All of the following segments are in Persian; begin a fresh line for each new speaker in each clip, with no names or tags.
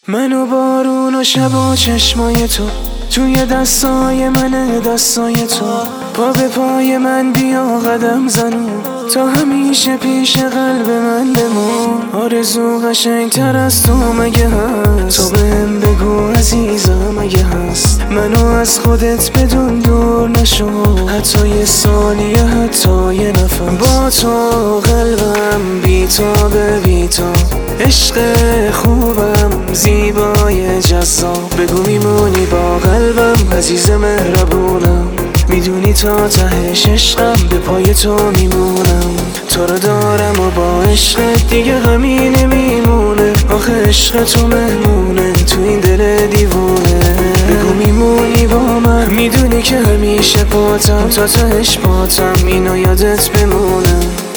من و بارون و شب و چشمای تو توی دستای منه، دستای تو پا به پای من بیا قدم زنون، تا همیشه پیش قلب من بمون. آرزو قشنگتر از تو مگه هست؟ تو بهم بگو عزیزم اگه هست، منو از خودت بدون دور نشو، حتی یه ثانیه، حتی یه نفس با تو قلبم بی‌تابه بی‌تاب، عشق خوبم زیبای جذاب. بگو میمونی با قلبم عزیز مهربونم، میدونی تا تهش عشقم به پای تو میمونم. تو رو دارم و با عشقت دیگه غمی نمیمونه، آخه عشق تو مهمونه تو این دل دیوونه. بگو میمونی با من، میدونی که همیشه پاتم تا تهش پاتم، اینو یادت بمونه.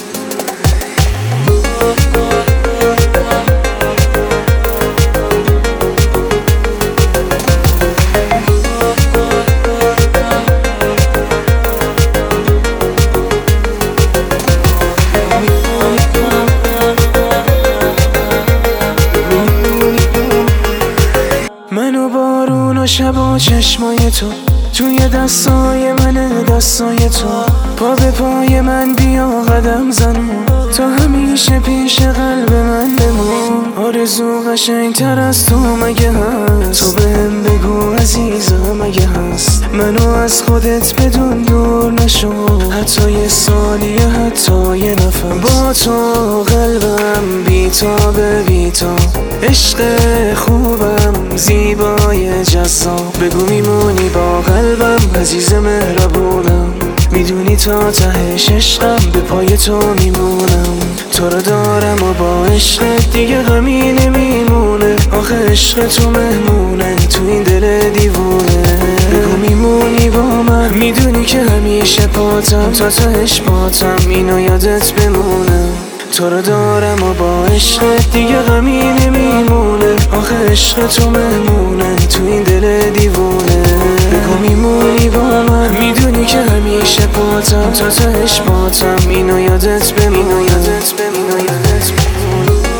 من و بارون و شب و چشمای تو توی دستای منه، دستای تو پا به پای من بیا قدم زنون، تا همیشه پیش قلب من بمون. آرزو قشنگتر از تو مگه هست؟ تو بهم بگو عزیزم اگه هست، منو از خودت بدون دور نشو، حتی یه ثانیه، حتی یه نفس با تو قلبم بی‌تابه بی‌تاب، عشق خوبم زیبای جذاب. بگو میمونی با قلبم عزیز مهربونم، میدونی تا تهش عشقم به پای تو میمونم. تو رو دارم و با عشقت دیگه غمی نمیمونه، آخه عشق تو مهمونه تو این دل دیوونه. بگو میمونی با من، میدونی که همیشه پاتم تا تهش پاتم، اینو یادت بمونه. تو رو دارم و با عشقت دیگه غمی نمیمونه، آخه عشق تو مهمونه تو این دل دیوونه. بگو میمونی با من، میدونی که همیشه پاتم تا تهش پاتم، اینو یادت بمونه.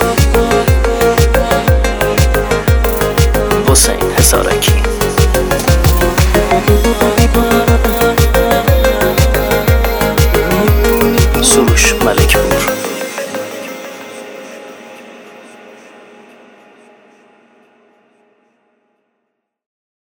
حسین حسارکی.